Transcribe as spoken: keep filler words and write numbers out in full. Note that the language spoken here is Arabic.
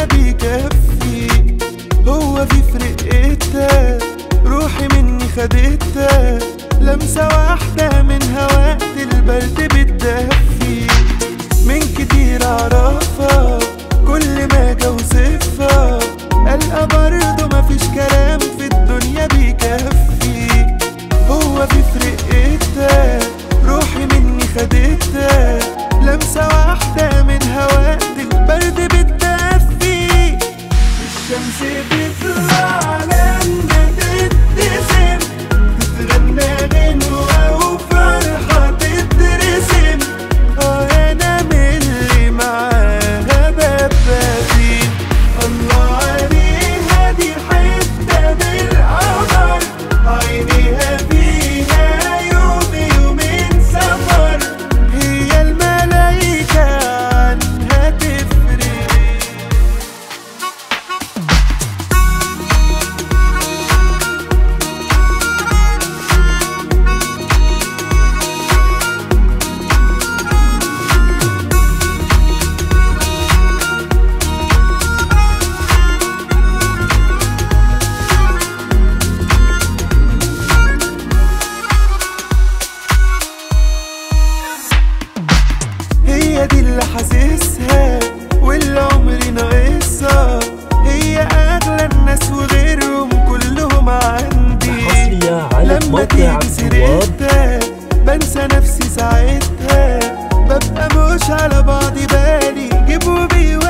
الدنيا بيكفي. هو في فرقتها روحي مني خدتها، لمسة واحدة من وقت البرد بتدفي. من كتير اعرفها كل ما اجي اوصفها القى برضه مفيش كلام في الدنيا بيكفي. هو في فرقتها روحي مني خدتها، لمسة واحدة من وقت البرد بتدفي. الشمس بتطلع لما تتسم، تتغنى غنوة وفرحة تترسم. اه انا من اللي معاها ببادي، الله عليها دي حتة بالقمر، عينيها فيها يوم يومين سفر. هي الملايكة عنها تفرق. هي دي اللي حاسسها واللي عمري ناقصها، هي اغلى الناس وغيرهم كلهم عندي. لما تيجي سيرتها بنسى نفسي ساعتها، ببقى مش على بعضي بالي جيب وبيو